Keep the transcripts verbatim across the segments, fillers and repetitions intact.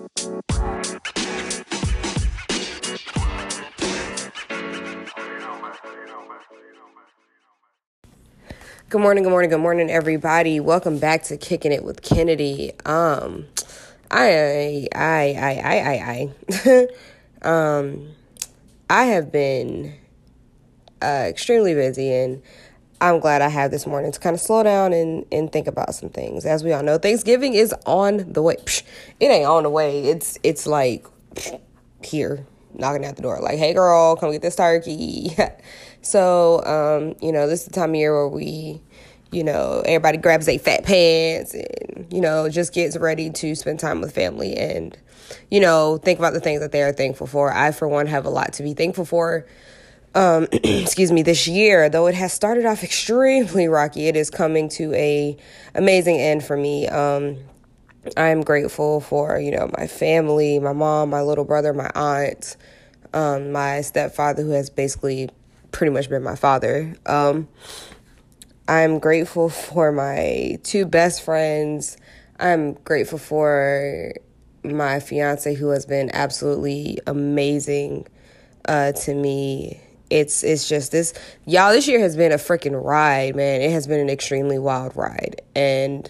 Good morning, good morning, good morning, everybody. Welcome back to Kicking It with Kennedy. Um, I, I, I, I, I, I, um, I have been uh, extremely busy, and I'm glad I have this morning to kind of slow down and, and think about some things. As we all know, Thanksgiving is on the way. Psh, it ain't on the way. It's it's like psh, here, knocking at the door. Like, hey, girl, come get this turkey. So, um, you know, this is the time of year where we, you know, everybody grabs their fat pants and, you know, just gets ready to spend time with family and, you know, think about the things that they are thankful for. I, for one, have a lot to be thankful for. Um, excuse me, this year, though it has started off extremely rocky, it is coming to a amazing end for me. Um, I'm grateful for, you know, my family, my mom, my little brother, my aunt, um, my stepfather, who has basically pretty much been my father. Um, I'm grateful for my two best friends. I'm grateful for my fiance, who has been absolutely amazing, uh, to me. It's it's just this, y'all, this year has been a freaking ride, man. It has been an extremely wild ride. And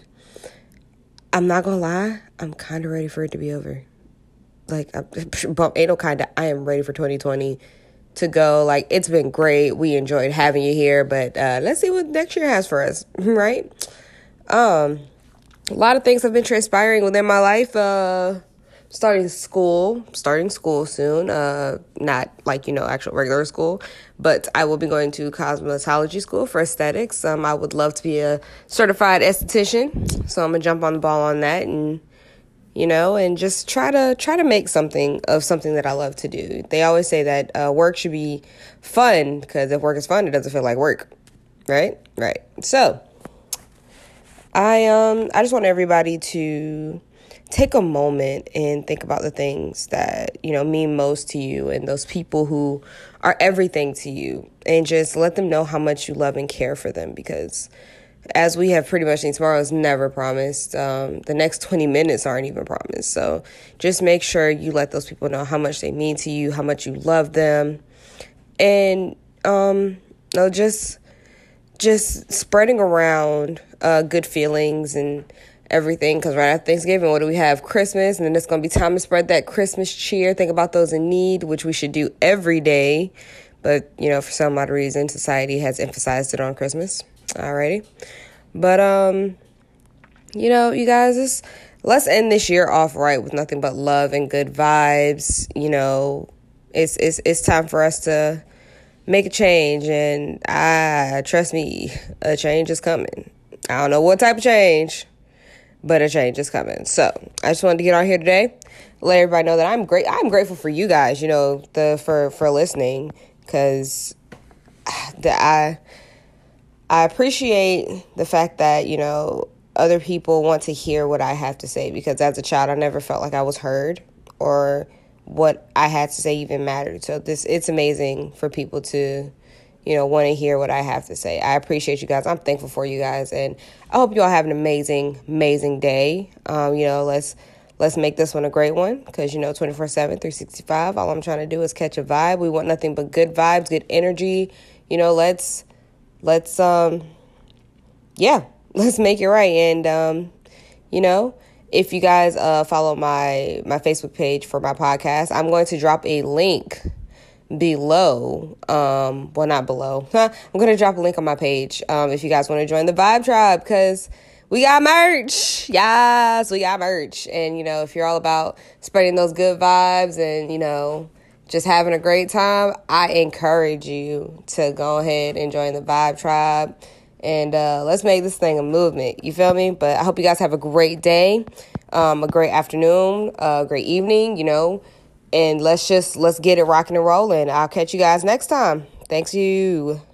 I'm not gonna lie, I'm kind of ready for it to be over. Like, I'm, ain't no kind of, I am ready for twenty twenty to go. Like, it's been great. We enjoyed having you here, but uh, let's see what next year has for us, right? Um, a lot of things have been transpiring within my life. Uh, starting school, starting school soon. Uh, not like, you know, actual regular school, but I will be going to cosmetology school for aesthetics. Um, I would love to be a certified esthetician, so I'm gonna jump on the ball on that and, you know, and just try to try to make something of something that I love to do. They always say that uh, work should be fun, because if work is fun, it doesn't feel like work, right? Right. So I um I just want everybody to take a moment and think about the things that, you know, mean most to you and those people who are everything to you, and just let them know how much you love and care for them, because as we have pretty much seen, tomorrow is never promised. Um, the next twenty minutes aren't even promised. So just make sure you let those people know how much they mean to you, how much you love them. And, um, no, just, just spreading around, uh, good feelings and everything. Cause right after Thanksgiving, what do we have? Christmas. And then it's going to be time to spread that Christmas cheer. Think about those in need, which we should do every day. But, you know, for some odd reason, society has emphasized it on Christmas. Alrighty. But, um, you know, you guys, this, let's end this year off right with nothing but love and good vibes. You know, it's, it's, it's time for us to make a change, and I, trust me, a change is coming. I don't know what type of change, but a change is coming. So I just wanted to get on here today, let everybody know that I'm great. I'm grateful for you guys, you know, the, for, for listening, because the, I, I appreciate the fact that, you know, other people want to hear what I have to say, because as a child, I never felt like I was heard or what I had to say even mattered. So this, it's amazing for people to, you know, want to hear what I have to say. I appreciate you guys. I'm thankful for you guys, and I hope you all have an amazing, amazing day. Um, you know, let's, let's make this one a great one, because, you know, twenty-four seven, three sixty-five, all I'm trying to do is catch a vibe. We want nothing but good vibes, good energy. You know, let's, Let's, um, yeah, let's make it right. And, um, you know, if you guys uh, follow my, my Facebook page for my podcast, I'm going to drop a link below. Um, well, not below. I'm going to drop a link on my page um, if you guys want to join the Vibe Tribe, because we got merch. Yes, we got merch. And, you know, if you're all about spreading those good vibes and, you know, just having a great time, I encourage you to go ahead and join the Vibe Tribe, and uh, let's make this thing a movement. You feel me? But I hope you guys have a great day, um, a great afternoon, a great evening, you know, and let's just, let's get it rocking and rolling. I'll catch you guys next time. Thanks you.